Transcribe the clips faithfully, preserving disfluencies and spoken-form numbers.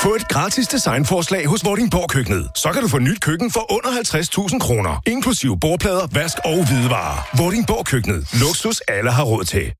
Få et gratis designforslag hos Vordingborg Køkkenet. Så kan du få nyt køkken for under halvtreds tusind kroner. Inklusiv bordplader, vask og hvidevarer. Vordingborg Køkkenet. Luksus alle har råd til.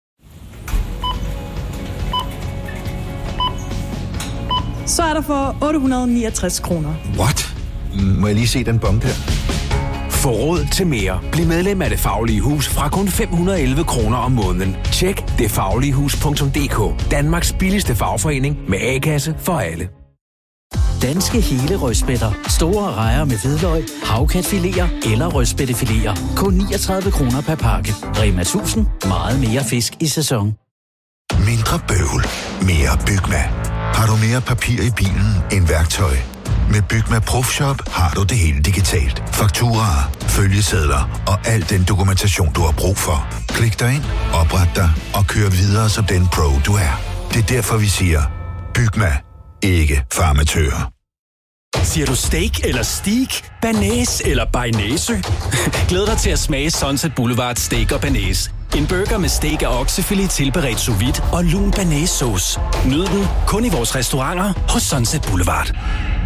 Så er der for otte hundrede og niogtres kroner. What? Må jeg lige se den bombe der? Få råd til mere. Bliv medlem af Det Faglige Hus fra kun fem hundrede og elleve kroner om måneden. Tjek det faglige hus punktum d k. Danmarks billigste fagforening med A-kasse for alle. Danske hele rødspætter. Store rejer med hvidløg, havkatfiléer eller rødspættefiléer. Kun niogtredive kroner per pakke. Rema tusind. Meget mere fisk i sæson. Mindre bøvl. Mere Bygma. Har du mere papir i bilen end værktøj? Med Bygma ProFshop har du det hele digitalt. Fakturaer, følgesedler og al den dokumentation, du har brug for. Klik dig ind, opret dig og kør videre som den pro, du er. Det er derfor, vi siger, Bygma. Ikke for amatører. Siger du steak eller steak? Banæs eller bearnaise? Glæd dig til at smage Sunset Boulevard Steak og Banæs. En burger med steak og oksefilet tilberedt sous vide og lun banæssauce. Nyd den kun i vores restauranter hos Sunset Boulevard.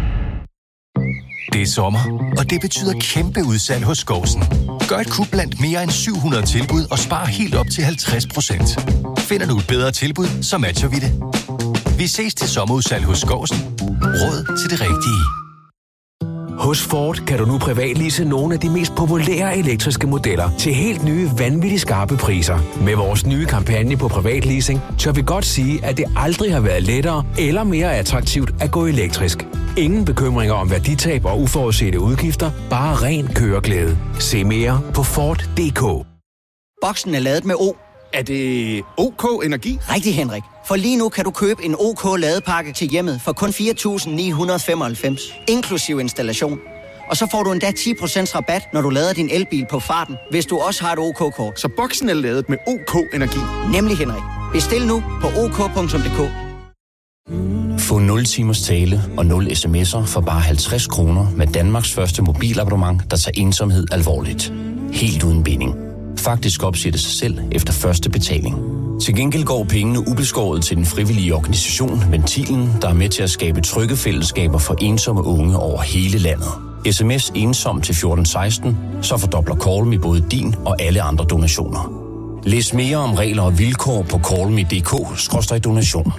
Det er sommer, og det betyder kæmpe udsalg hos Skovsen. Gør et kup blandt mere end syv hundrede tilbud og spar helt op til halvtreds procent. Finder du et bedre tilbud, så matcher vi det. Vi ses til sommerudsalg hos Skovsen. Råd til det rigtige. Hos Ford kan du nu privatlease nogle af de mest populære elektriske modeller til helt nye, vanvittigt skarpe priser. Med vores nye kampagne på privatleasing, tør vi godt sige, at det aldrig har været lettere eller mere attraktivt at gå elektrisk. Ingen bekymringer om værditab og uforudsete udgifter, bare ren køreglæde. Se mere på Ford punktum d k. Boksen er ladet med O. Er det O K Energi? Rigtig, Henrik. For lige nu kan du købe en O K ladepakke til hjemmet for kun fire tusind ni hundrede og femoghalvfems, inklusiv installation. Og så får du endda ti procent rabat, når du lader din elbil på farten, hvis du også har et O K-kort. Så boksen er ladet med O K Energi? Nemlig, Henrik. Bestil nu på o k punktum d k. Få nul timers tale og nul sms'er for bare halvtreds kroner med Danmarks første mobilabonnement, der tager ensomhed alvorligt. Helt uden binding. Faktisk opsætter sig selv efter første betaling. Til gengæld går pengene ubeskåret til den frivillige organisation Ventilen, der er med til at skabe trygge fællesskaber for ensomme unge over hele landet. Sms ensom til fjorten seksten, så fordobler Callme både din og alle andre donationer. Læs mere om regler og vilkår på callme punktum d k skråstreg donation.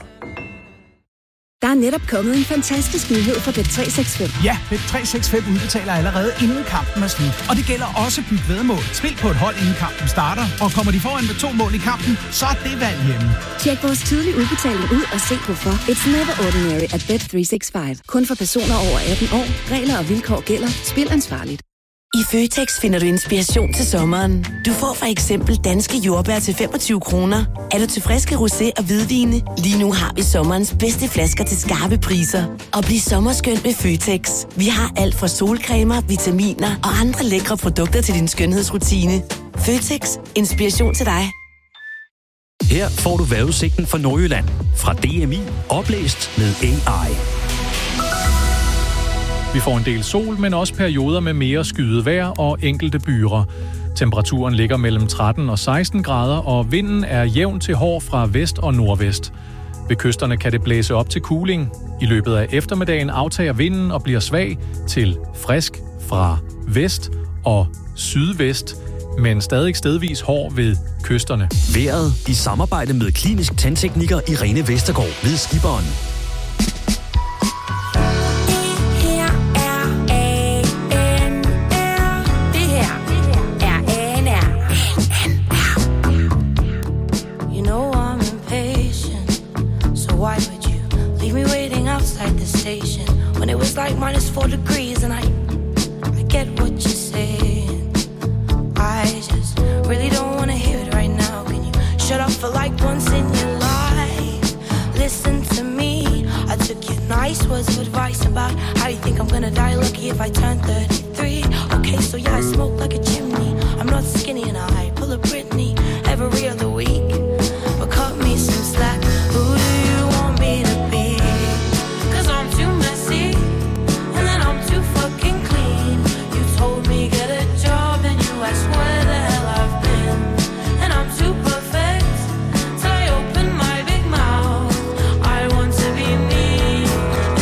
Der er netop kommet en fantastisk nyhed fra Bet tre seks fem. Ja, Bet tre seks fem udbetaler allerede inden kampen er slut. Og det gælder også byt væddemål. Spil på et hold inden kampen starter, og kommer de foran med to mål i kampen, så er det valg hjemme. Tjek vores tidlige udbetaling ud og se hvorfor. It's never ordinary at Bet tre seks fem. Kun for personer over atten år. Regler og vilkår gælder. Spil ansvarligt. I Føtex finder du inspiration til sommeren. Du får for eksempel danske jordbær til femogtyve kroner. Er du til friske rosé og hvidvine? Lige nu har vi sommerens bedste flasker til skarpe priser. Og bliv sommerskøn med Føtex. Vi har alt fra solcremer, vitaminer og andre lækre produkter til din skønhedsrutine. Føtex. Inspiration til dig. Her får du vejrudsigten for Nordjylland fra D M I, oplæst med A I. Vi får en del sol, men også perioder med mere skyet vejr og enkelte byger. Temperaturen ligger mellem tretten og seksten grader, og vinden er jævn til hård fra vest og nordvest. Ved kysterne kan det blæse op til kuling. I løbet af eftermiddagen aftager vinden og bliver svag til frisk fra vest og sydvest, men stadig stedvis hård ved kysterne. Vejret i samarbejde med klinisk tandtekniker Irene Vestergaard ved Skiberen. When it was like minus four degrees and I I get what you're saying. I just really don't want to hear it right now. Can you shut up for like once in your life? Listen to me. I took your nice words of advice about how you think I'm gonna die lucky if I turn thirty-three. Okay, so yeah, I smoke like a chimney. I'm not skinny and I pull a Britney every other week. But cut me some slack. Who do you want me to be? Cause I'm too messy. And then I'm too fucking clean. You told me get a job and you asked where the hell I've been. And I'm too perfect. So I open my big mouth. I want to be me.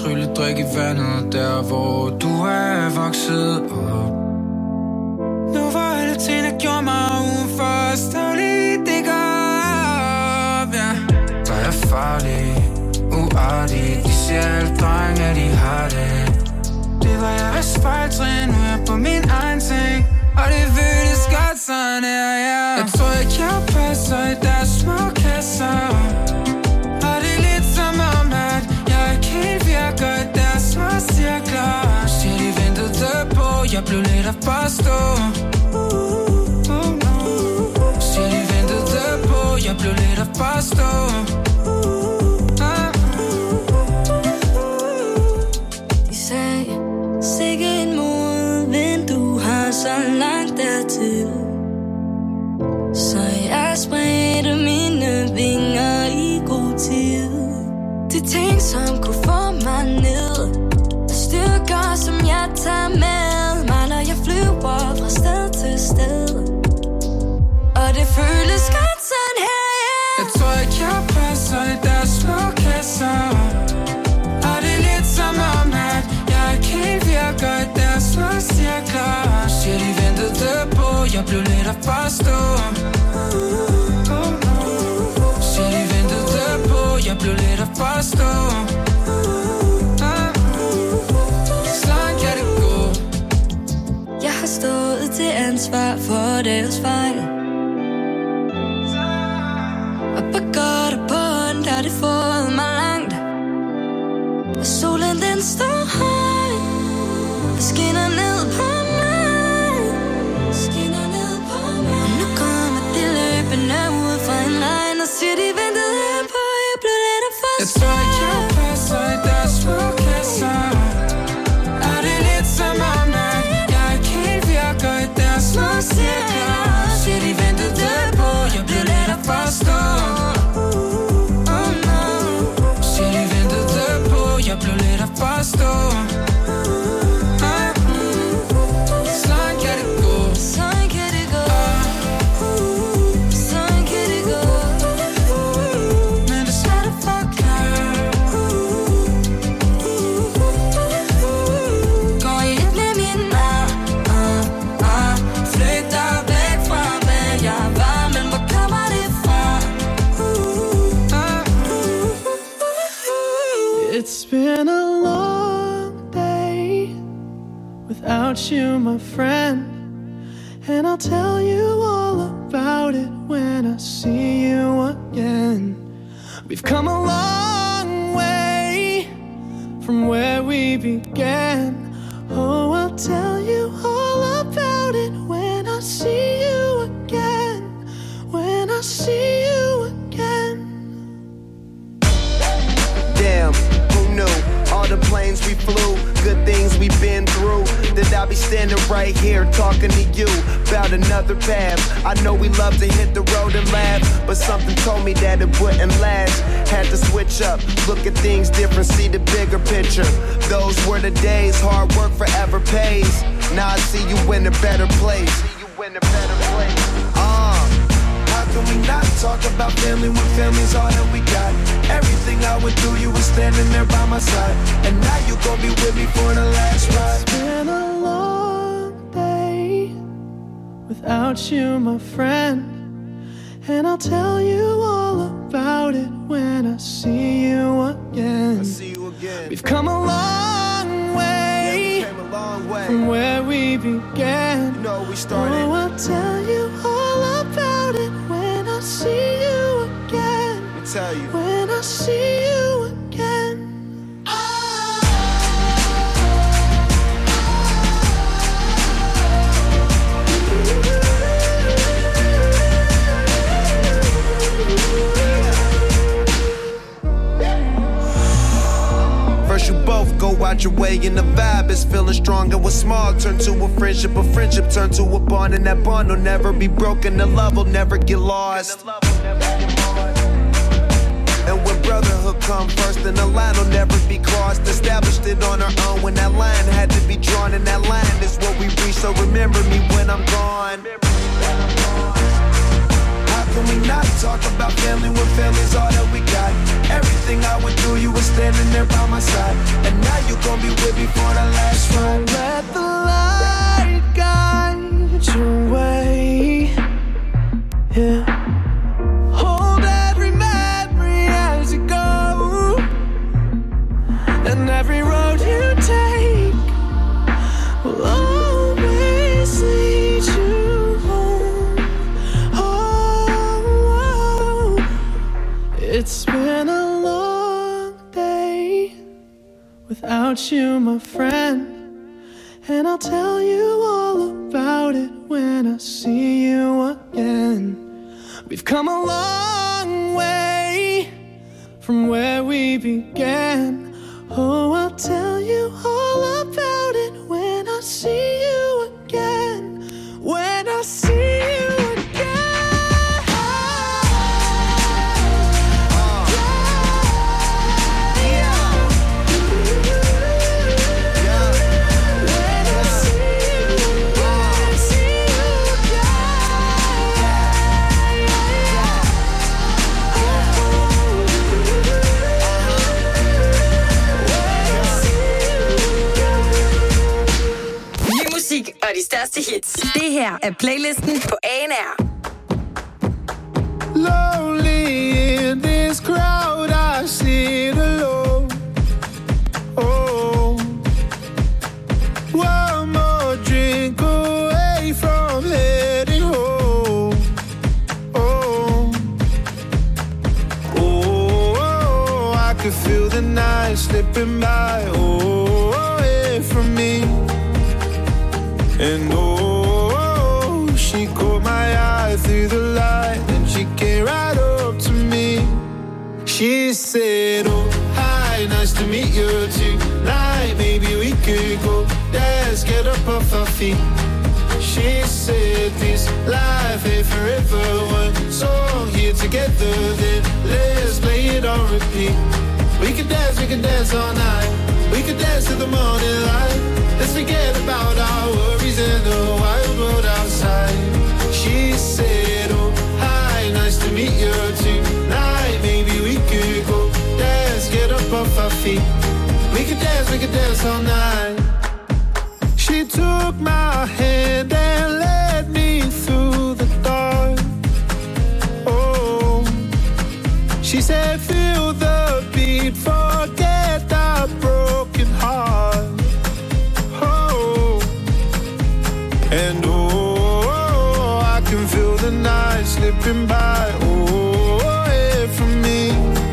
trylledrik i vandet, der hvor du er vokset op. Nu var alle ting, der gjorde mig udenfor, stadig det går op, ja. Der er farlig, uartig, de siger alle drenge, at de har det. Det var jeg ved spejltrin, nu er jeg på min egen ting, og det føles godt sådan her, ja. Jeg tror ikke, jeg passer i deres små kasser, og det er lidt som om, at jeg ikke helt virker i deres små cirkler. Siger de ventede på, jeg blev lidt at forstå. Siger de ventede på, jeg blev lidt at forstå. Sikke en modvind, du har så langt dertil. Så jeg spredte mine vinger i god tid. De ting, som kunne få mig ned, styrker, som jeg tager med mig, når jeg flyver fra sted til sted. Og det føles godt sådan her, yeah. Jeg tror ikke, jeg passer i deres små kasser, og det er lidt som om, at jeg ikke helt virker i deres små cirkler. Siger de ventede på, jeg blev lidt at forstå. Siger de ventede på, jeg blev lidt at forstå. Sådan kan det gå. Jeg har stået til ansvar for deres fejl, og på godt og på ondt har det fået mig langt. Og solen den står højt og skinner ned på mig, skinner ned på mig. Og nu kommer de løbende ud fra en regn og siger de ventede på, jeg blev lidt at forstå. Jeg tror ikke, jeg passer i deres små kasser, og det er lidt som om, at jeg ikke helt virker i deres små cirkler. Siger de ventede på, jeg blev lidt at forstå. Oh no. Siger de ventede på, jeg blev lidt at forstå. Sådan kan det gå. Sådan kan det gå. Sådan kan det gå. Men det er svært at forklare. Går i et med min mad, uh, uh, flygter væk fra, hvad jeg var, men hvor kommer det fra? It's been a long day without you, my friend, and I'll tell you all about it when I see you again. We've come a long way from where we began. Oh, I'll tell you all about it when I see you again, when I see you again. Damn, who knew? All the planes we flew, good things we've been through, that I'll be standing right here talking to you about another path. I know we love to hit the road and laugh, but something told me that it wouldn't last. Had to switch up, look at things different, see the bigger picture. Those were the days, hard work forever pays. Now I see you in a better place. See you in a better place. Uh, how can we not talk about family when family's all that we got? Everything I went through, you were standing there by my side, and now you gon' be with me for the last ride. It's been a long day without you, my friend, and I'll tell you all about it when I see you again. I see you again. We've come a long way, yeah, we came a long way from where we began. You know we started. Oh, I'll tell you all about it when I see you again. Let me tell you. When I see you again. First you both go out your way and the vibe is feeling strong, and what's small turn to a friendship, a friendship turn to a bond, and that bond will never be broken, the love will never get lost. And when brotherhood come first, then the line will never be crossed. Established it on our own when that line had to be drawn, and that line is what we reach, so remember me when I'm gone. How can we not talk talk about family when family's all that we got. Everything I went through, you were standing there by my side. And now you gon' be with me for the last ride. Let the light guide your way. Yeah. Hold every memory as you go. And every road you take will always lead you home. Oh, it's been a long day without you, my friend. And I'll tell you all about it when I see you again. We've come a long way from where we began. Oh, I'll tell you all about it when I see you again. When I see you again. Oh, yeah. Yeah. When I see you, when I see you og de største hits. Det her er playlisten på A N R. Lonely in this crowd, I sit alone. Oh, one more drink away from heading home. Oh, oh, oh, I can feel the night slipping by. Oh, away from me. And oh, she caught my eye through the light, and she came right up to me. She said, oh, hi, nice to meet you tonight. Maybe we could go dance, get up off our feet. She said, this life ain't forever. One song here together, then let's play it on repeat. We could dance, we could dance all night. We could dance till the morning light. Let's forget about our worries in the wild world outside. She said, oh, hi, nice to meet you tonight. Maybe we could go dance, get up off our feet. We could dance, we could dance all night. She took my hand and led me through the dark. Oh, she said, feel the beat, forget the broken heart. And oh, I can feel the night slipping by, oh, away from me.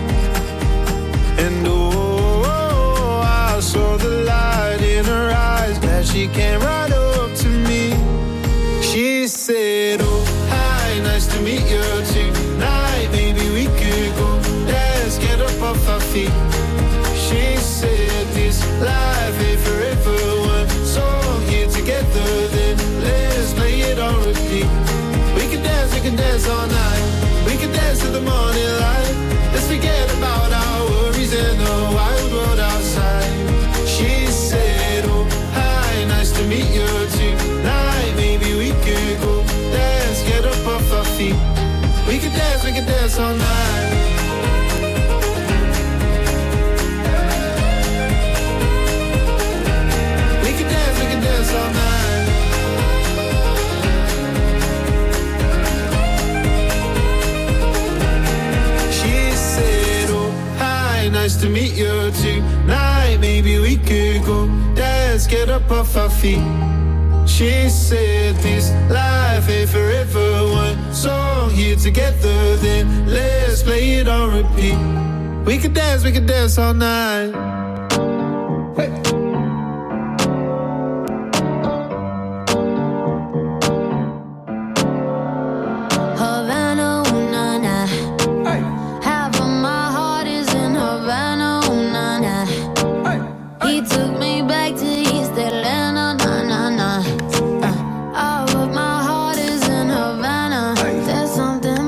And oh, I saw the light in her eyes as she came right up to me. She said, oh, hi, nice to meet you tonight. Maybe we could go dance, get up off our feet. She said, this life ain't forever. One song here together, then let's play it on repeat. We can dance, we can dance all night. We can dance till the morning light. Let's forget about our worries and the wild world outside. She said, oh, hi, nice to meet you tonight. Maybe we could go dance, get up off our feet. We can dance, we can dance all night. We can dance, we can dance all night. Nice to meet you tonight. Maybe we could go dance, get up off our feet. She said this life ain't forever. One song here together, then let's play it on repeat. We could dance, we could dance all night. Hey.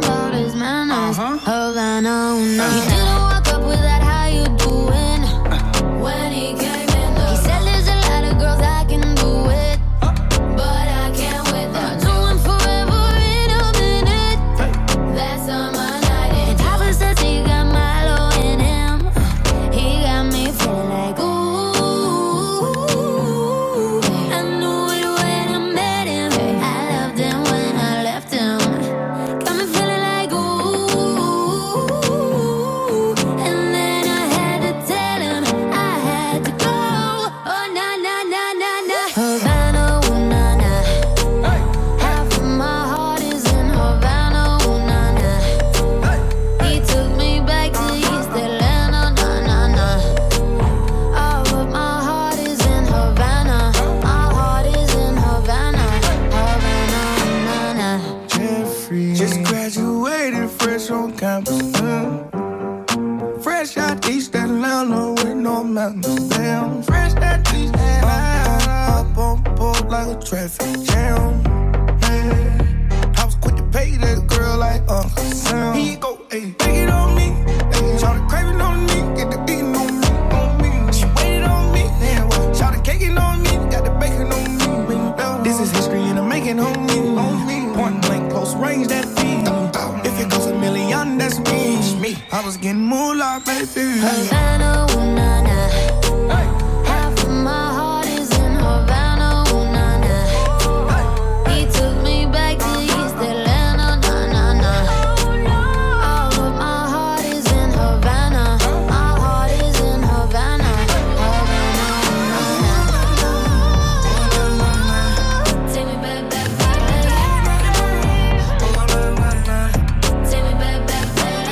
He didn't walk up with that, how you doing? traffic jam. Yeah. I was quick to pay that girl like Uncle Sam. Here you go, ayy, take it on me. Ayy, shout the craving on me, get the beating on me, on me. She waited on me, yeah, well, shout the caking on me, got the bacon on me. Yeah. This is history and I'm making on me, on me. Point blank, close range, that beat. If it goes a million, that's me. me. I was getting moolah, baby. Havana, ooh, nah, nah. Half of my heart is in Havana, ooh, nah, nah. He took me back to East Atlanta, nah, nah, nah. All of my heart is in Havana. My heart is in Havana. Havana, ooh, nah, nah. Take me back, back, back, back. Take me back, back, back.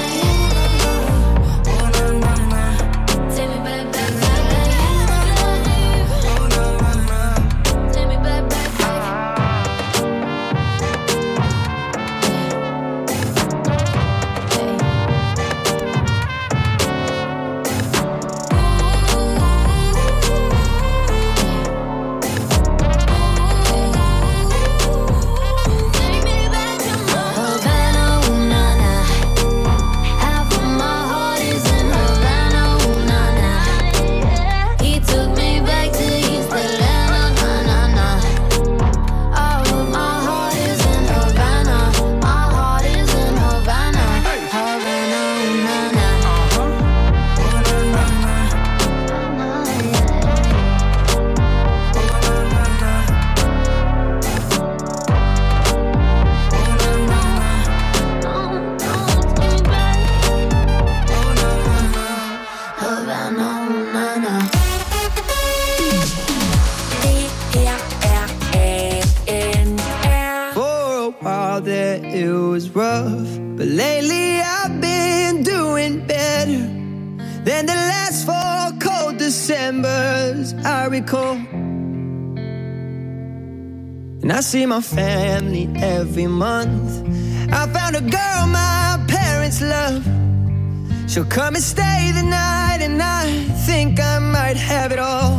But lately I've been doing better than the last four cold Decembers I recall. And I see my family every month. I found a girl my parents love. She'll come and stay the night, and I think I might have it all.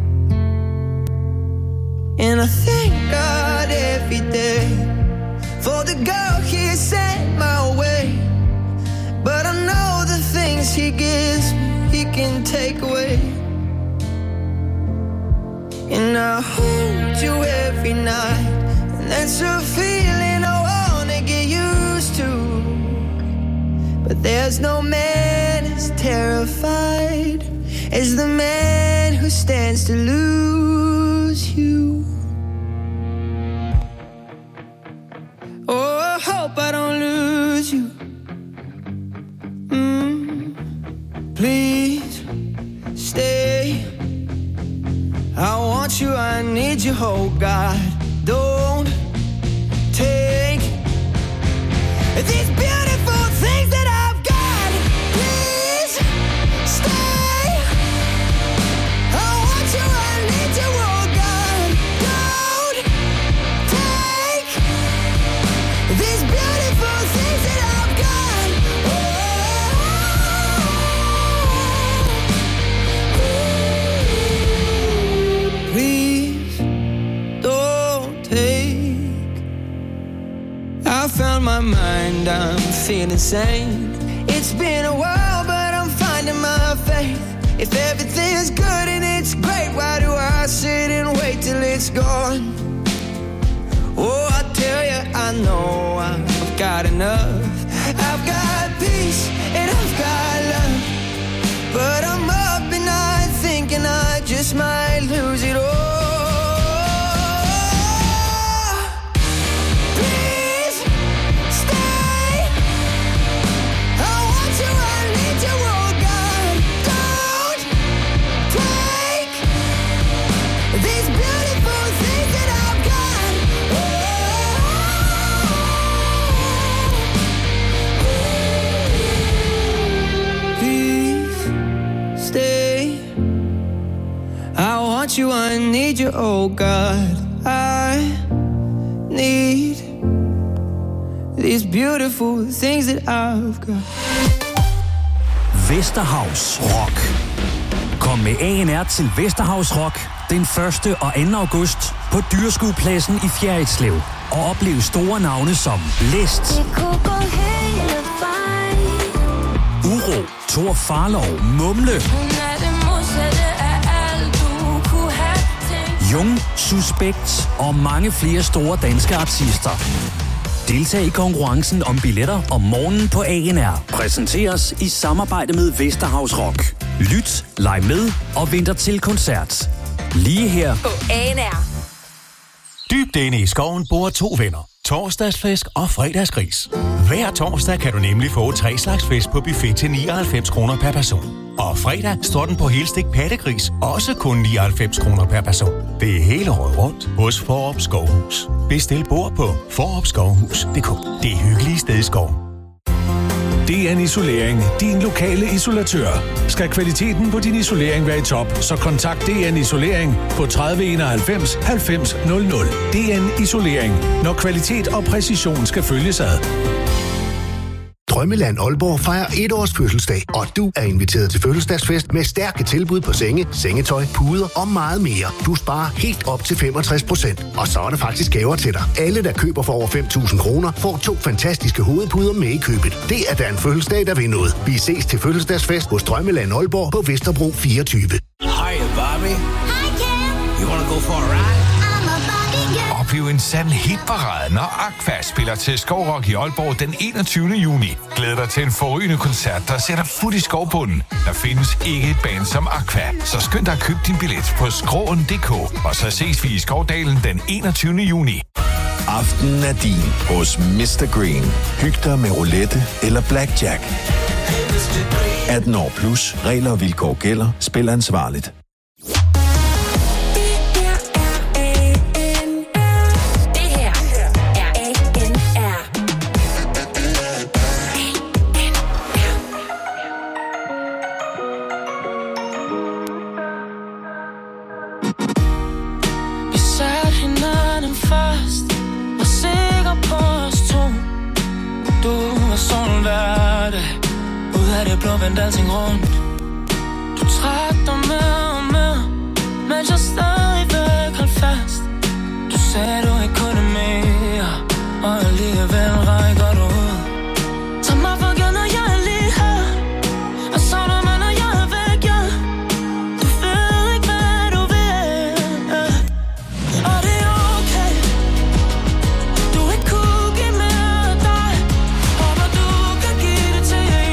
And I thank God every day for the girl he sent my way. But I know the things he gives me, he can take away. And I hold you every night, and that's a feeling I wanna get used to. But there's no man as terrified as the man who stands to lose you. Oh, I hope I don't lose you. Mm, please stay. I want you, I need you, oh God. Don't take these beautiful things that I've got. Please stay. I want you, I need you, oh God. Don't take these beautiful things that I've got. Oh, please don't take. I found my mind, I'm feeling sane. It's been a while, but I'm finding my faith. If everything's good and it's great, why do I sit and wait till it's gone? Oh, I tell you, I know I've got enough. I've got peace and I've got love. But I'm up at night thinking I just might lose it all. Please stay. I want you, I need you, oh God. Don't take these beautiful things that I've got. Please stay. I want you, I need you, oh God. I need these beautiful things that I've got. Vesterhavs Rock. Kom Kom med A N R til Vesterhavs Rock den første og anden august på Dyrskuepladsen i Fjerritslev. Og oplev store navne som Blæst, Uro, Thor Farlov, Mumle, Jung, Suspekt og mange flere store danske artister. Deltag i konkurrencen om billetter om morgenen på A N R. Præsenteres i samarbejde med Vesterhavs Rock. Lyt, leg med og venter til koncert. Lige her på A N R. Dybt inde i skoven bor to venner. Torsdagsflæsk og fredagsgris. Hver torsdag kan du nemlig få tre slags fisk på buffet til nioghalvfems kroner per person. Og fredag står den på helstegt pattegris, også kun nioghalvfems kroner per person. Det er hele året rundt hos Fårup Skovhus. Bestil bord på fårup skovhus punktum d k. Det er hyggelige sted i skoven. D N Isolering, din lokale isolatør. Skal kvaliteten på din isolering være i top, så kontakt D N Isolering på tredive enoghalvfems halvfems nul nul. D N Isolering, når kvalitet og præcision skal følges ad. Drømmeland Aalborg fejrer et års fødselsdag, og du er inviteret til fødselsdagsfest med stærke tilbud på senge, sengetøj, puder og meget mere. Du sparer helt op til femogtres procent, og så er der faktisk gaver til dig. Alle, der køber for over fem tusind kroner, får to fantastiske hovedpuder med i købet. Det er da en fødselsdag, der vil noget. Vi ses til fødselsdagsfest hos Drømmeland Aalborg på Vesterbro fireogtyve. Hi, Bobby. Hi, Ken. You wanna go for a ride? Oplev en sand hitparade, når Aqua spiller til Skovrock i Aalborg den enogtyvende juni. Glæd dig til en forrygende koncert, der sætter fod i skovbunden. Der findes ikke et band som Aqua, så skynd dig at købe din billet på skroen punktum d k. Og så ses vi i Skovdalen den enogtyvende juni. Aftenen er din hos mister Green. Hyg dig med roulette eller blackjack. atten år plus. Regler og vilkår gælder. Spil ansvarligt. Vendte alting rundt. Du trak dig mere og mere, mens jeg stadigvæk holdt fast. Du sagde du ikke kunne mere, og alligevel rækker du ud. Tag mig for givet, når jeg er lige her, og så når man, når jeg er væk, ja. Du ved ikke, hvad du vil, ja. Og det er okay. Du ikke kunne give mere af dig, og hvor du kan give det til dig.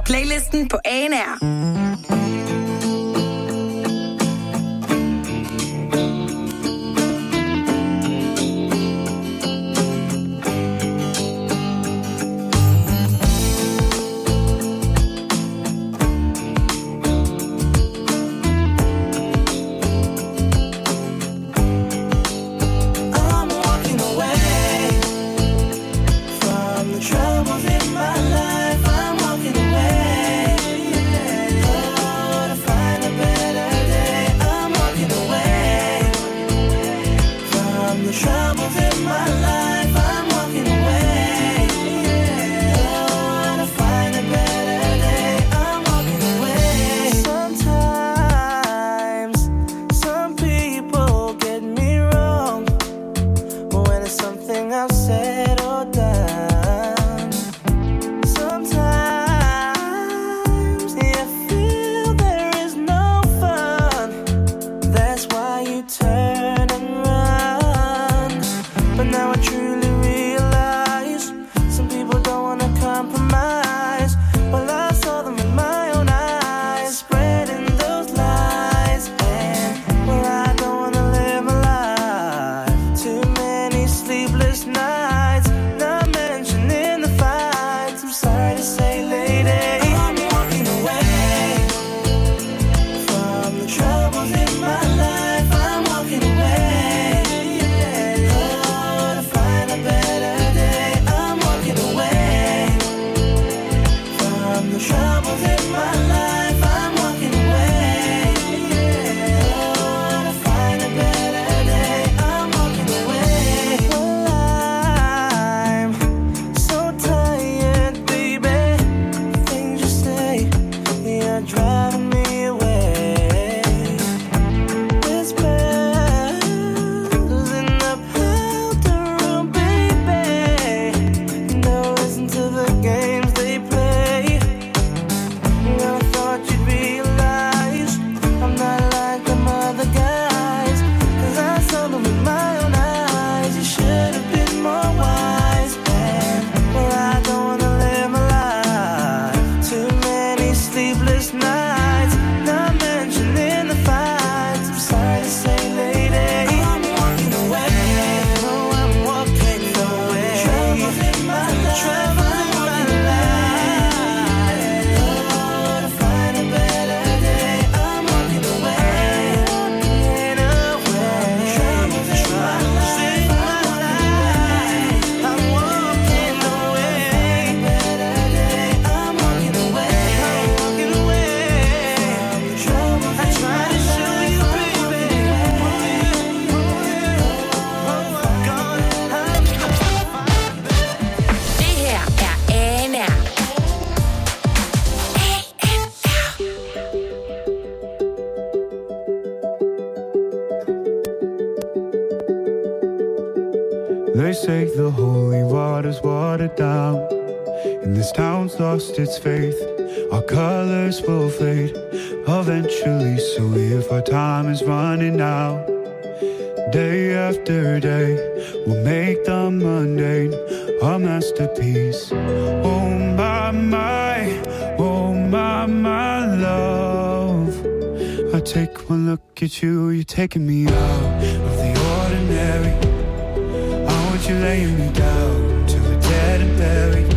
playlisten på A N R. They say the holy water's watered down, and this town's lost its faith. Our colors will fade eventually, so if our time is running out, day after day, we'll make the mundane a masterpiece. Oh my, my, oh my, my love, I take one look at you, you're taking me out of the ordinary. You're laying me down till we're dead and buried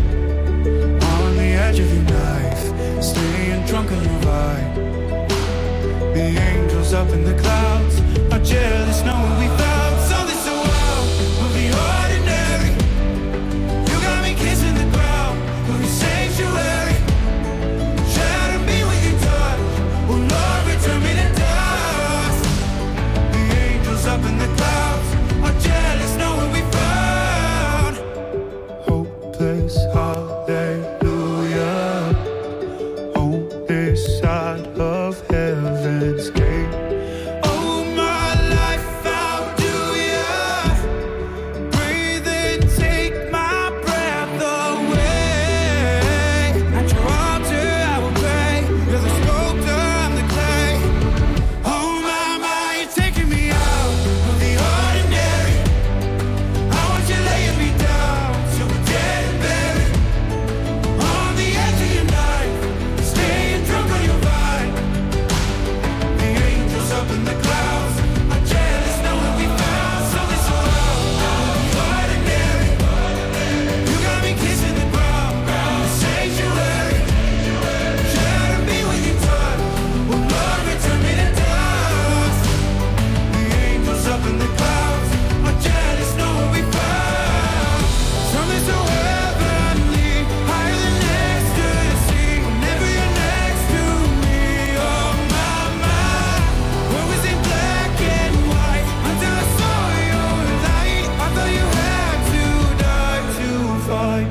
on the edge of your knife, staying drunk on your vibe. The angels up in the clouds are jealous knowing we found something so wild of the ordinary. You got me kissing the ground of your sanctuary. Shatter me with your touch, oh Lord, return me to dust. The angels up in the clouds are jealous knowing we found hallelujah on this side of heaven's gate. Oh, my life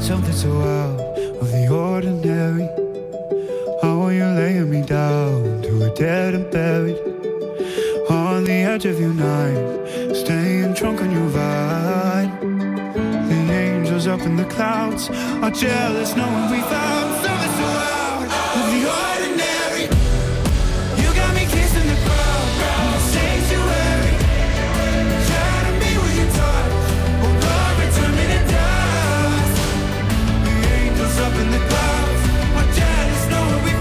something so out of the ordinary. How are you laying me down to a dead and buried on the edge of your night, staying drunk on your vine. The angels up in the clouds are jealous knowing we found something so out of the ordinary. You got me kissing the ground in the sanctuary. Shatter me with your touch, oh Lord, return me to dust. The angels up in the clouds are jealous knowing we found.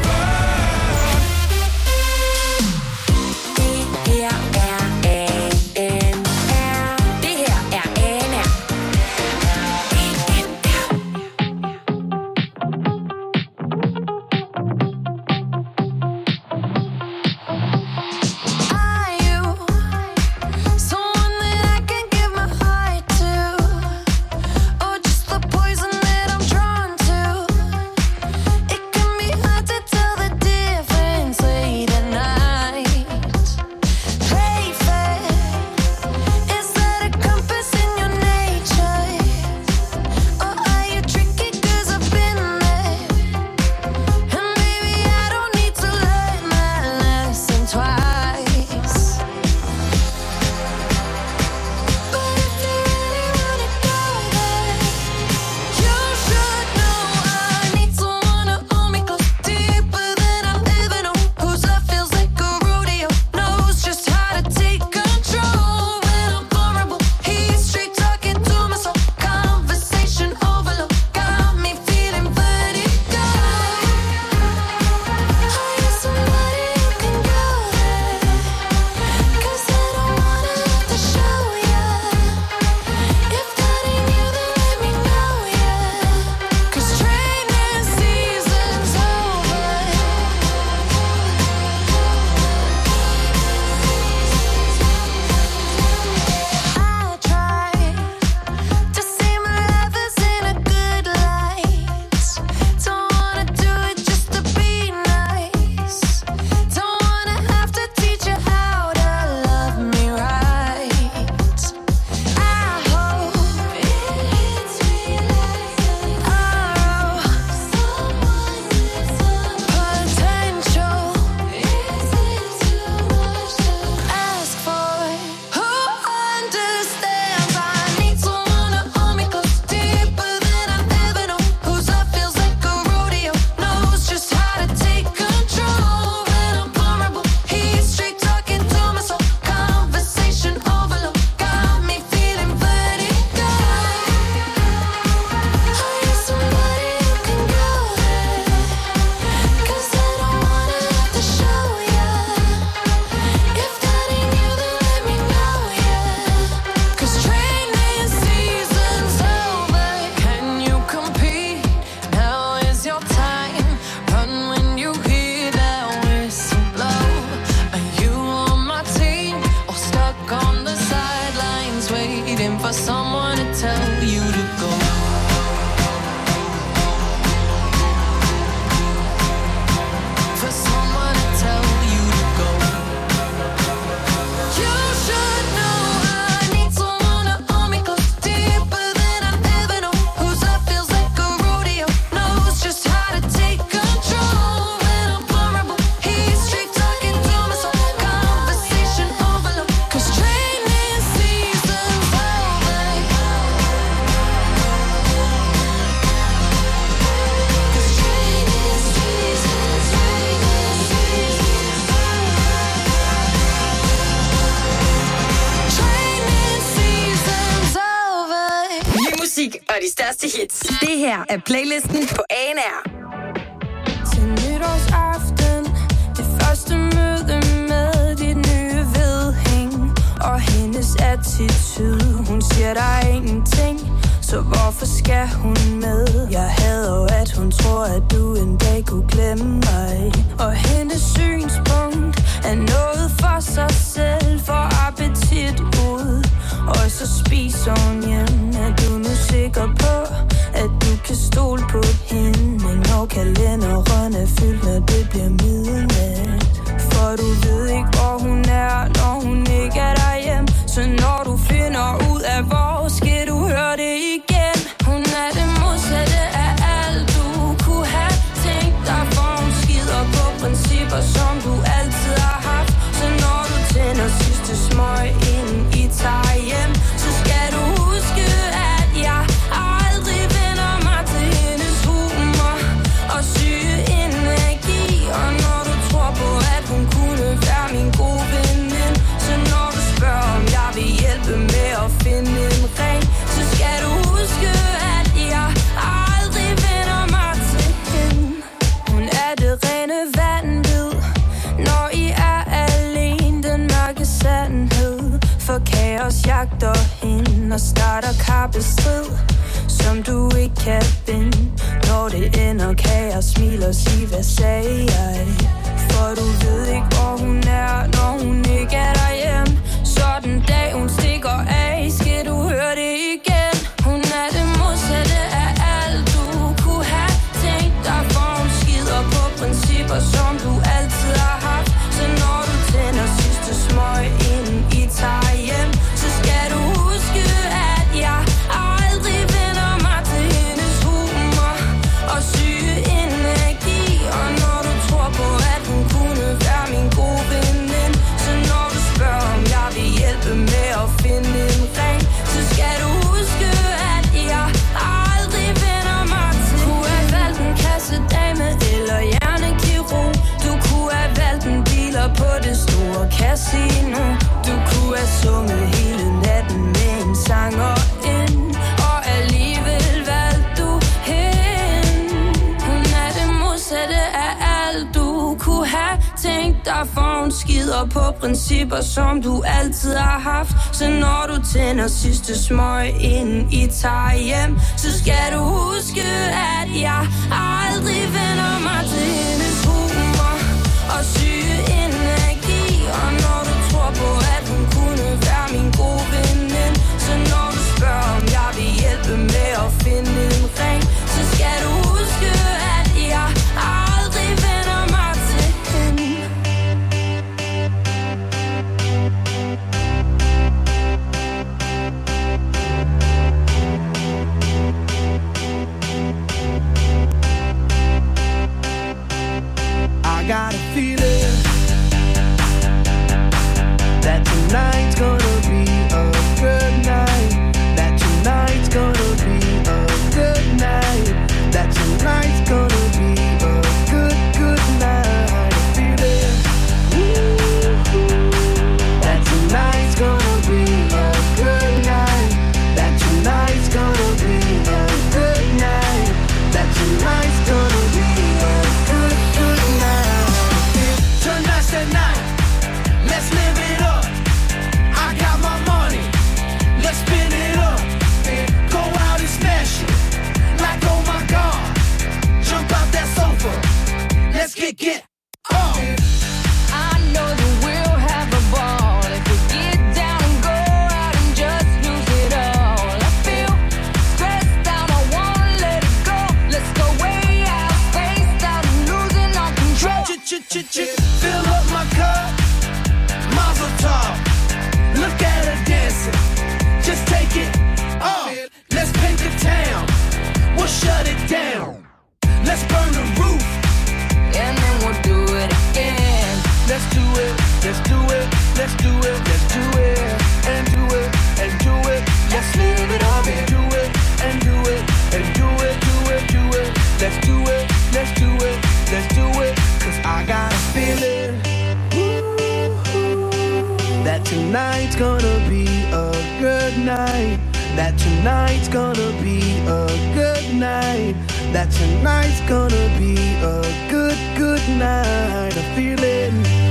de største hits. Det her er playlisten på A N R. Til nytårsaften, det første møde med dit nye vedhæng og hendes attitude. Hun siger, der er ingenting, så hvorfor skal hun med? Jeg hader jo, at hun tror, at du en dag kunne glemme mig. Og hendes synspunkt er noget for sig selv, for appetit ud. Og så spiser hun hjem. Er du nu sikker på, at du kan stole på hende, når kalenderen er fyldt, når det bliver midnat? For du ved ikke, hvor hun er, når hun ikke er derhjemme. Så når du finder ud af, hvor skal du høre det igen? Hun er det modsatte og starter kappestrid, som du ikke kan vinde. Når det ender, kan jeg smile og sige, hvad sagde jeg? For du ved ikke, hvor hun er, når hun ikke er derhjemme. Så den dag hun stikker af, skal du høre det igen. Hun er det modsatte af alt du kunne have tænkt dig, for hun skider på principper, som du altid har haft. Så når du tænder sidste smøg, inden I tager hjem, så skal du huske, at jeg aldrig vender mig til hendes humor og syge energi. Og når du tror på, at hun kunne være min gode veninde, så når du spørger, om jeg vil hjælpe med at finde en ring, så skal du huske, at jeg aldrig vender mig til. Du kunne have valgt en kassedame eller hjernekirurg. Du kunne have valgt en dealer på det store casino. Du kunne have sunget hele natten med en sanger ind, og alligevel valgte du hende. Hun er det modsatte af alt du kunne have tænkt dig, for hun skider på principper, som du altid har haft. Så når du tænder sidste smøg, inden I tager hjem, så skal du huske, at jeg aldrig vender mig til hendes humor og syge energi. Og når du tror på, at hun kunne være min gode veninde, så når du spørger, om jeg vil hjælpe med at finde en ring, så skal du huske, at jeg aldrig vender mig til hende. I got a feeling that tonight's gonna be a good night. That tonight's gonna be a good night. That tonight's gonna be a good, good night. A feeling that tonight's gonna be a good night. That tonight's gonna be a good night. That tonight's gonna be a good, good night. Tonight's the night. Let's live it up. I got my money. Let's spin it up. Go out and smash it. Like, oh my God. Jump out that sofa. Let's get, get up. I know that we'll have a ball if we get down and go out and just lose it all. I feel stressed out, I wanna let it go. Let's go way out, spaced out and losing all control. Fill up my cup. Mazel tov. Look at her dancing. Just take it off. Let's paint the town. We'll shut it down. Let's burn the roof. And then we'll do it again. Let's do it. Let's do it. Let's do it. Let's do it. And do it. And do it. Let's live it up and do it. And do it. And do it. Do it. Do it. Let's do it. Let's do it. Let's do it. Cause I got a feeling that tonight's gonna be a good night. That tonight's gonna be a good night. That tonight's gonna be a good, good night. A feeling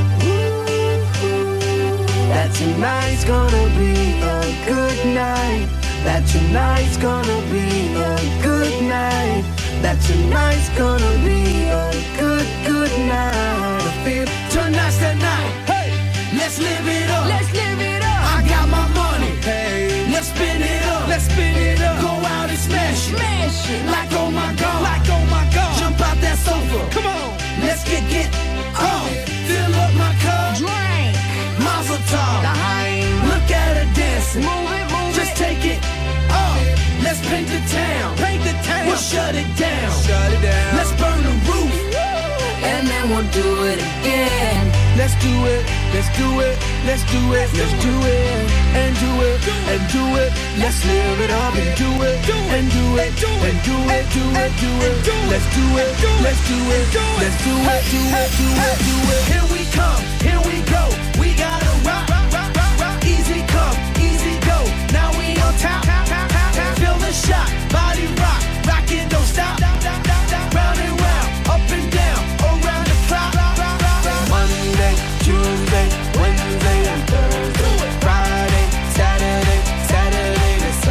that tonight's gonna be a good night. That tonight's gonna be a good night. That tonight's gonna be a good, good night. I feel tonight's the night. Hey, let's live it up. Let's live it up. I got my money. Hey, let's spin it up. Let's spin it up. Go out and smash it. Smash it. Like oh my God. Like oh my God. Jump out that sofa. Come on. Let's get get on. Fill up my cup. Drink. Mazel tov. Look at her dancing. Move it, move Just it. take it off. Let's paint the town. Paint the town. We'll shut it down. Shut it down. Let's burn the roof. And then we'll do it again. Let's do it. Let's do it. Let's do it. Let's do it. And do it. And do it. Let's live it up and do it. And do it. And do it. Do it. Do it. Let's do it. Let's do it. Let's do it. Do it. Do it. Do it. Here we come. Here we go. We gotta rock. Rock. Rock. Rock. Easy come. Easy go. Now we on top. Feel the shot. Body rock. Rockin', don't stop. Round and round. Up and down. Around the clock. Monday, Tuesday, Wednesday, and Thursday. Friday, Saturday, Saturday to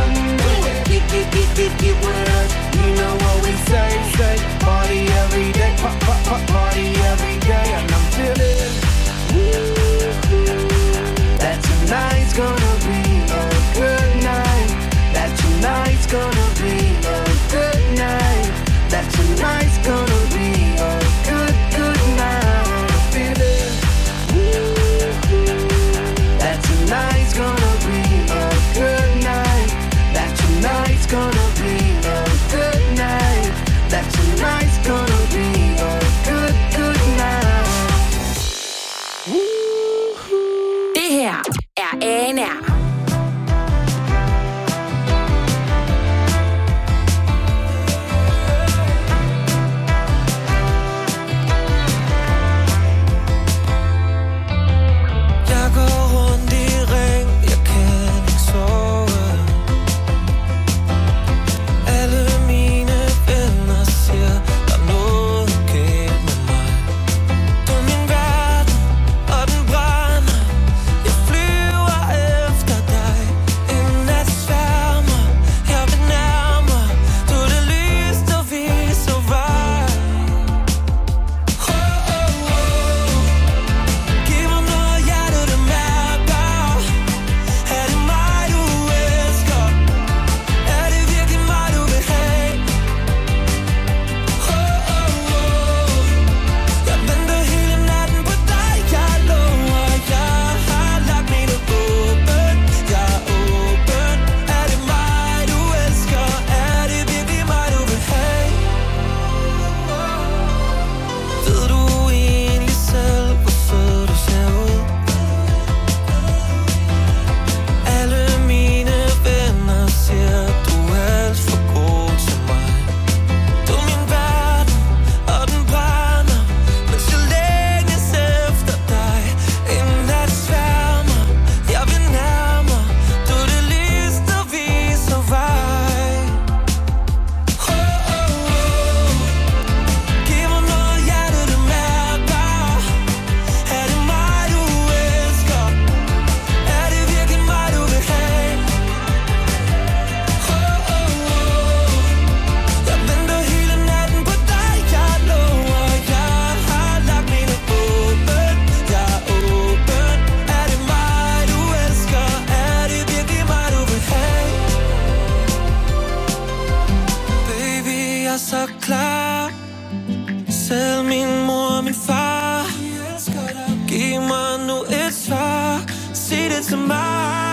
dig klar. Selv min mor og min far. Giv mig nu et svar. Sig det til mig.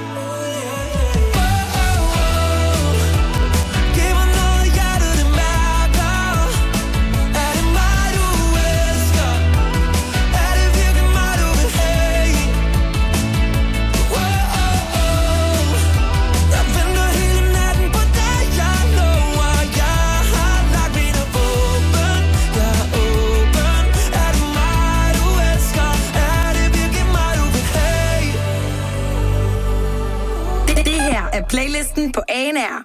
Playlisten på A N R.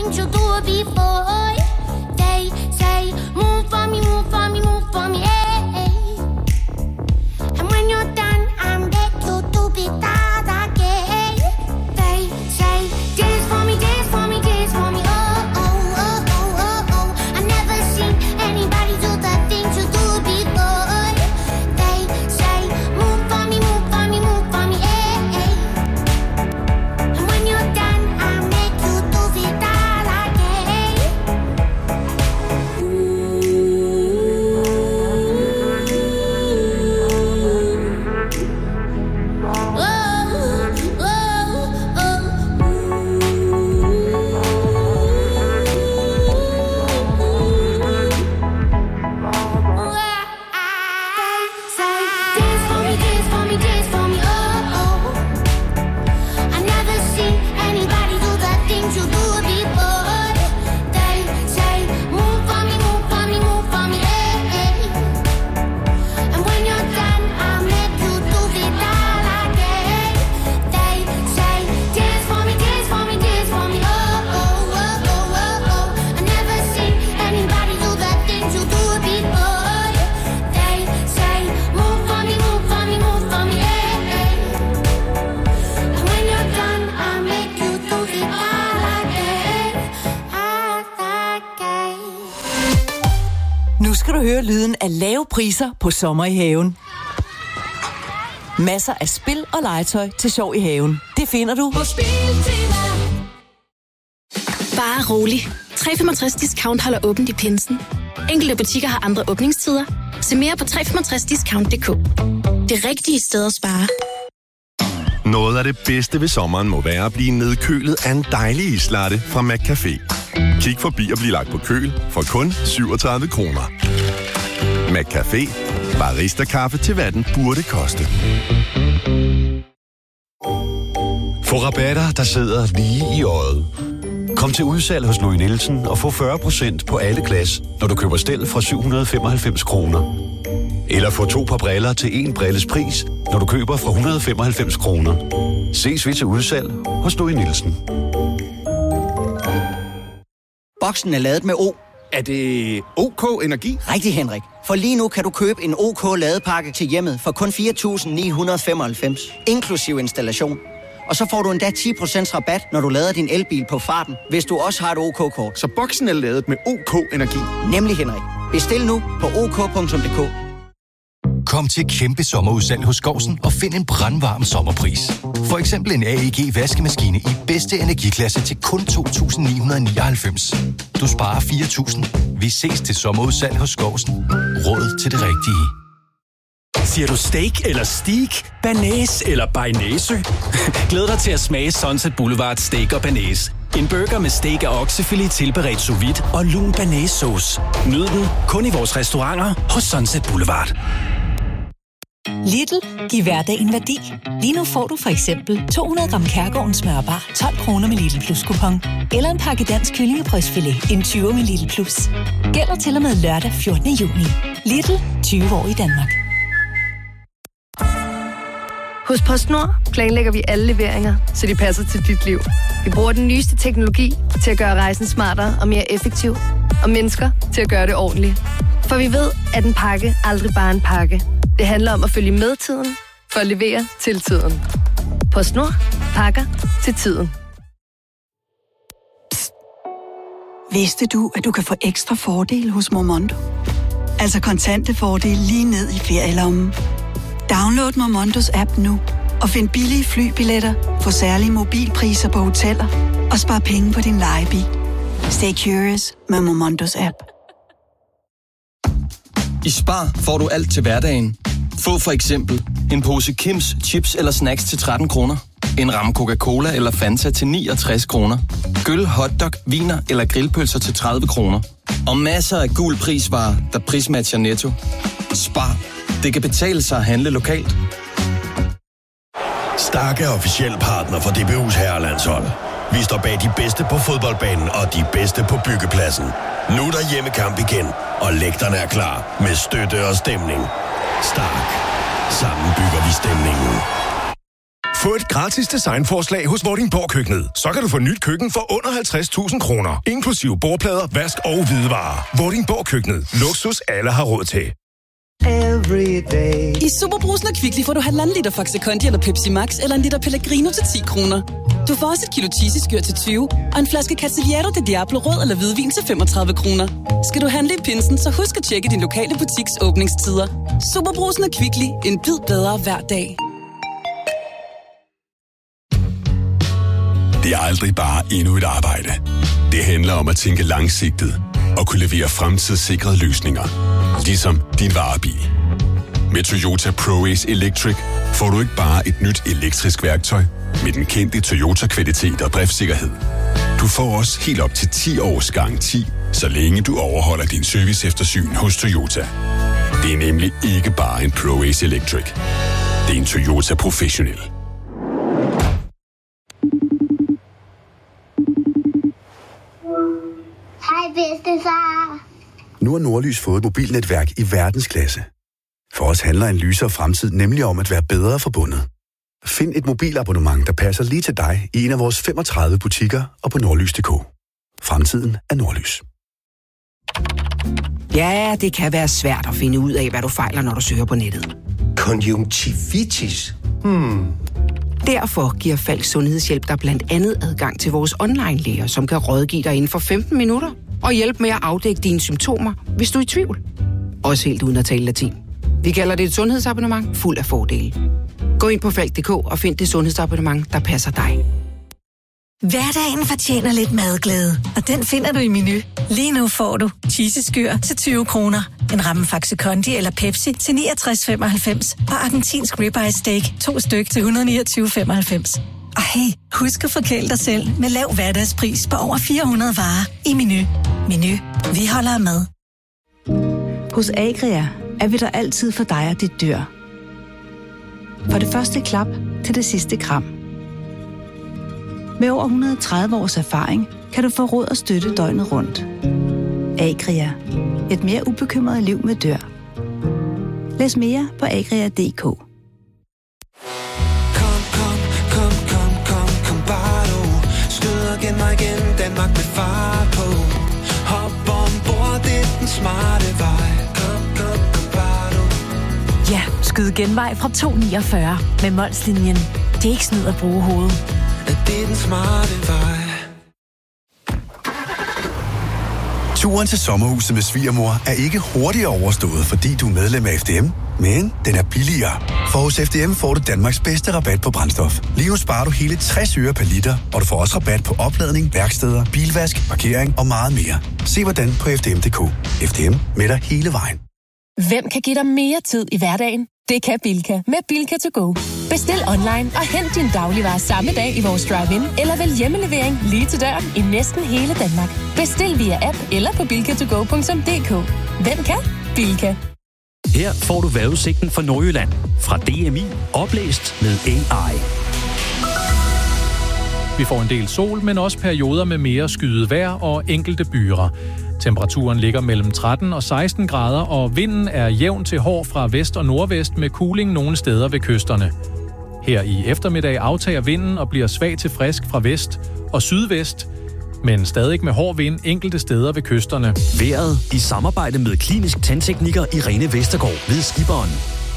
things you do before. They say, move for me, move for me, move for me, hey, hey. And when you're done, I'm back to do it that again. They say, dance for me, dance for me, dance for me, oh, oh, oh, oh, oh, oh. I never seen anybody do the things you do before. They say, move for me, move for me, move for me, hey, hey. And when you're done, I'll make you do it all again. Oh, oh, say, dance for me, dance for me, dance for me, oh, oh. I never seen anybody do the things you do before. They say, move for me, move for me, move for me, hey, hey. And when you're done, I'll make you do it all again. They say, dance for me, dance for me, dance for me, oh, oh, oh, oh, oh, oh. I never seen anybody do the things you do before. They say, move for me, move for me, move for me, hey, hey. And when you're done, I'll make you do it all again, all again. Nu skal du høre lyden af lave priser på sommer i haven. Masser af spil og legetøj til sjov i haven. Det finder du På Biltema. Bare rolig. tre komma femogtres discount holder åbent i pinsen. Enkelte butikker har andre åbningstider. Se mere på tre komma femogtres discount punktum d k. Det rigtige sted at spare. Noget af det bedste ved sommeren må være at blive nedkølet af en dejlig islatte fra McCafé. Kig forbi og bliv lagt på køl for kun syvogtredive kroner. McCafé. Barista-kaffe til hvad den burde koste. Få rabatter, der sidder lige i øjet. Kom til udsalg hos Louis Nielsen og få fyrre procent på alle glas, når du køber stel fra syv hundrede femoghalvfems kroner. Eller få to par briller til en brilles pris, når du køber fra et hundrede og femoghalvfems kroner. Ses vi til udsalg hos Louis Nielsen. Boksen er lavet med O. Er det OK Energi? Rigtig, Henrik. For lige nu kan du købe en OK ladepakke til hjemmet for kun fire tusind ni hundrede femoghalvfems, inklusiv installation. Og så får du endda ti procent rabat, når du lader din elbil på farten, hvis du også har et OK-kort. Så boksen er lavet med OK Energi? Nemlig, Henrik. Bestil nu på ok punktum d k. Kom til kæmpe sommerudsalg hos Skovsen og find en brandvarm sommerpris. For eksempel en A E G vaskemaskine i bedste energiklasse til kun to tusind ni hundrede nioghalvfems. Du sparer fire tusind. Vi ses til sommerudsalg hos Skovsen. Råd til det rigtige. Siger du steak eller steak, banæs eller bearnaise? Glæd dig til at smage Sunset Boulevard Steak og Banæs. En burger med steak og oksefilet tilberedt sous vide og lun banæssauce. Nyd den kun i vores restauranter hos Sunset Boulevard. Lidl, giv hverdagen værdi. Lige nu får du for eksempel to hundrede gram Kærgårdens smørbar, tolv kroner med Lidl Plus kupon. Eller en pakke dansk kyllingebrystfilet, en tyve med Lidl Plus. Gælder til og med lørdag fjortende juni. Lidl, tyve år i Danmark. Hos PostNord planlægger vi alle leveringer, så de passer til dit liv. Vi bruger den nyeste teknologi til at gøre rejsen smartere og mere effektiv. Og mennesker til at gøre det ordentligt. For vi ved, at en pakke aldrig bare er en pakke. Det handler om at følge med tiden, for at levere til tiden. PostNord. Pakker til tiden. Psst. Vidste du, at du kan få ekstra fordel hos Momondo? Altså kontante fordel lige ned i ferielommen. Download Momondos app nu og find billige flybilletter på særlige mobilpriser på hoteller og spar penge på din lejebil. Stay curious med Momondos app. I Spar får du alt til hverdagen. Få for eksempel en pose Kims chips eller snacks til tretten kroner. En ramme Coca-Cola eller Fanta til niogtres kroner. Gyll, hotdog, viner eller grillpølser til tredive kroner. Og masser af gul prisvarer, der prismatcher Netto. Spar. Det kan betale sig at handle lokalt. Stark er officiel partner for D B U's herrelandshold. Vi står bag de bedste på fodboldbanen og de bedste på byggepladsen. Nu er der hjemmekamp igen, og lægterne er klar med støtte og stemning. Stark. Sammen bygger vi stemningen. Få et gratis designforslag hos Vordingborg Køkkenet. Så kan du få nyt køkken for under halvtreds tusind kroner. Inklusive bordplader, vask og hvidevarer. Vordingborg Køkkenet. Luksus alle har råd til. I Superbrusen og Kvickly får du halvanden liter Faxe Kondi eller Pepsi Max eller en liter Pellegrino til ti kroner. Du får også et kilo cheesy-skyr til tyve og en flaske Castillejo de Diablo rød eller hvidvin til femogtredive kroner. Skal du handle i pinsen, så husk at tjekke din lokale butiks åbningstider. Superbrusen og Kvickly. En bid bedre hver dag. Det er aldrig bare endnu et arbejde. Det handler om at tænke langsigtet og kunne levere fremtidssikrede løsninger. Ligesom din varebil. Med Toyota ProAce Electric får du ikke bare et nyt elektrisk værktøj med den kendte Toyota-kvalitet og driftssikkerhed. Du får også helt op til ti års garanti, så længe du overholder din serviceeftersyn hos Toyota. Det er nemlig ikke bare en ProAce Electric. Det er en Toyota Professional. Hej bedstefar. Nu har Nordlys fået et mobilnetværk i verdensklasse. For os handler en lysere fremtid nemlig om at være bedre forbundet. Find et mobilabonnement, der passer lige til dig i en af vores femogtredive butikker og på nordlys punktum d k. Fremtiden er Nordlys. Ja, det kan være svært at finde ud af, hvad du fejler, når du søger på nettet. Konjunktivitis? Hmm. Derfor giver Falk Sundhedshjælp dig blandt andet adgang til vores online-læger, som kan rådgive dig inden for femten minutter og hjælpe med at afdække dine symptomer, hvis du er i tvivl. Også helt uden at tale latin. Vi kalder det et sundhedsabonnement fuld af fordele. Gå ind på falk punktum d k og find det sundhedsabonnement, der passer dig. Hverdagen fortjener lidt madglæde, og den finder du i Menu. Lige nu får du cheesy-skyr til tyve kroner, en ramme Faxe Kondi eller Pepsi til niogtres femoghalvfems og argentinsk ribeye steak to styk til et hundrede niogtyve femoghalvfems. Og hey, husk at forkæle dig selv med lav hverdagspris på over fire hundrede varer i Menu. Menu. Vi holder af mad. Hos Agria er vi der altid for dig og dit dyr. Fra det første klap til det sidste kram. Med over et hundrede og tredive års erfaring kan du få råd og støtte døgnet rundt. Agria. Et mere ubekymret liv med dyr. Læs mere på agria punktum d k. Kom, kom, kom, kom, kom, kom bare du. Stød igen mig igen, Danmark med far på. Hop ombord, det er den smarte vej. Kom, kom, kom bare du. Ja, skyd genvej fra to niogfyrre med Molslinjen. Det er ikke snyd at bruge hovedet. Det er den smarte vej. Turen til sommerhuset med svigermor er ikke hurtigere overstået, fordi du er medlem af F D M, men den er billigere. For hos F D M får du Danmarks bedste rabat på brændstof. Lige nu sparer du hele tres øre per liter, og du får også rabat på opladning, værksteder, bilvask, parkering og meget mere. Se hvordan på f d m punktum d k. F D M med dig hele vejen. Hvem kan give dig mere tid i hverdagen? Det kan Bilka med Bilka to go. Bestil online og hent din dagligvarer samme dag i vores drive-in, eller vælg hjemmelevering lige til døren i næsten hele Danmark. Bestil via app eller på bilka to go punktum d k. Hvem kan? Bilka. Her får du vejrudsigten for Nordjylland fra D M I, oplæst med A I. Vi får en del sol, men også perioder med mere skyet vejr og enkelte byger. Temperaturen ligger mellem tretten og seksten grader, og vinden er jævn til hård fra vest og nordvest med kuling nogle steder ved kysterne. Her i eftermiddag aftager vinden og bliver svag til frisk fra vest og sydvest, men stadig med hård vind enkelte steder ved kysterne. Vejret i samarbejde med klinisk tandtekniker Irene Vestergaard ved Skiberen.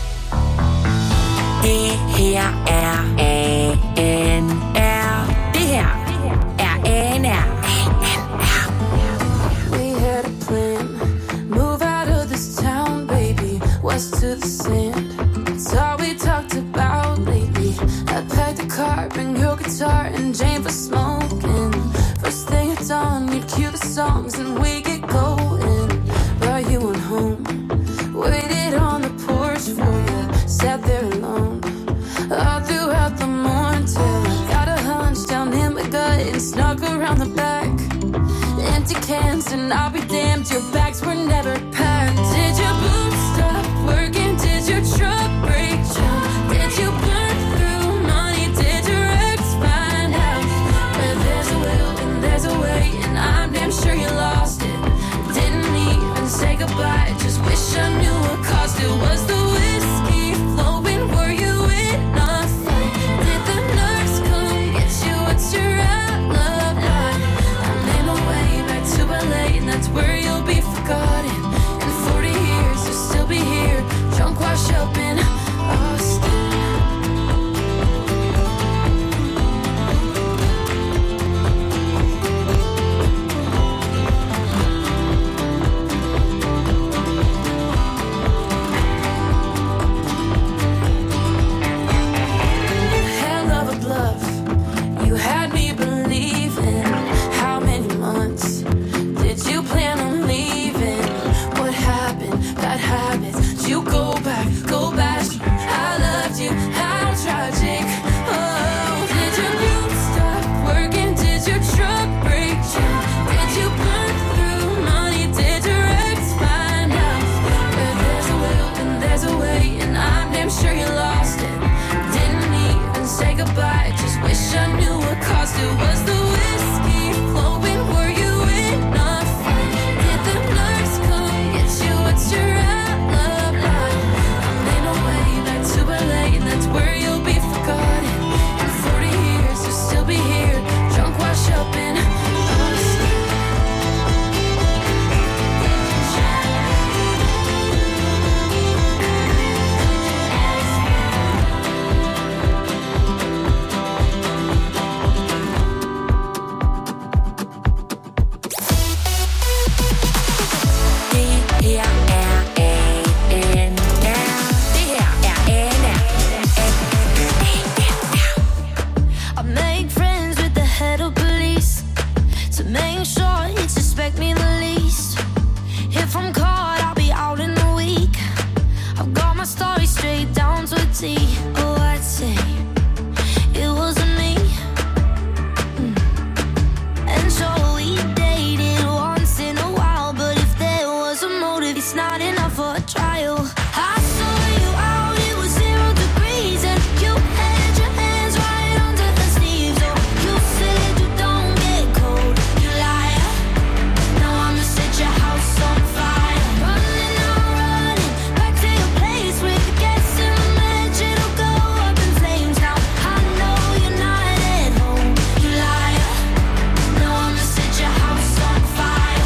Det her er A N R. Det her er A N R. West to the sand. It's all we talked about lately. I packed the car, bring your guitar and Jane for smoking. First thing at dawn, you'd cue the songs and we get going. Brought you on home, waited on the porch for you. Sat there alone, all throughout the morning till I got a hunch down in my gut and snuck around the back. Empty cans and I'll be damned, your bags were never packed. Did your boots stop working? Did your truck break down? Did you burn through money? Did your ex find out? But there's a will and there's a way, and I'm damn sure you lost it. Didn't even say goodbye, just wish I knew what caused it. Was the whiskey flowing? Were you in a fight? Did the It's where you'll be forgotten. In forty years, you'll still be here, drunk, washed up in us. Oh, I'd say it wasn't me. Mm. And so we dated once in a while, but if there was a motive, it's not enough for a trial. I saw you out, it was zero degrees, and you had your hands right under the sleeves. Oh, you said you don't get cold, you liar. Now I'ma set your house on fire. Running, I'm running back to your place with the gas in the match. It'll go up in flames. Now I know you're not at home, you liar. Now I'ma set your house on fire.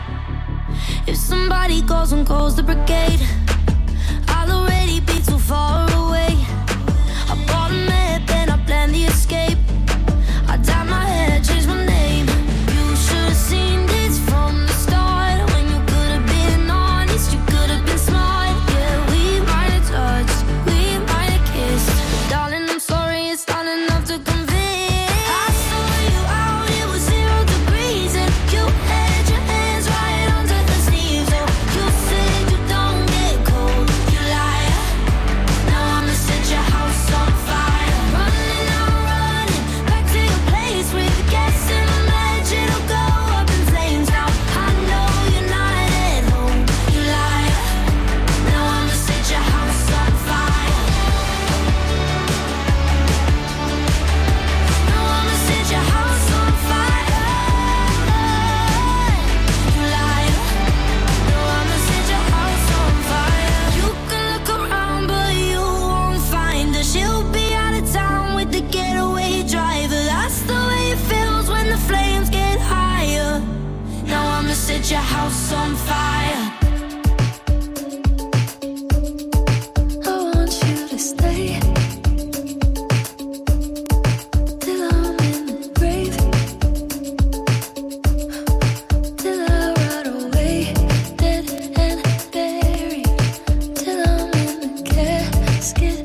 If somebody goes and calls the brigade, I'll already be too far away. I bought a map and I planned the escape. I dyed my hair, changed my name. You should have seen this from the start. When you could have been honest, you could have been smart. Yeah, we might have touched, we might have kissed, but darling, I'm sorry, it's not enough to convince. I saw you out, it was zero degrees, and you had your hands right under the sleeves. Oh, you said you don't get cold, you liar. Now I'ma set your house on fire. Running, I'm running back to your place with the gas in the match. It'll go up in flames. Now I know you're not at home, you liar. Now I'ma set your house on fire. Now I'ma set your house on fire, you liar. Now I'ma set your house on fire. You can look around, but you won't find her. She'll be out of town with the getaway driver. That's the way it feels when the flames get higher. Now I'ma set your house on fire. I want you to stay till I'm in the grave, till I rot away, dead and buried, till I'm in the casket.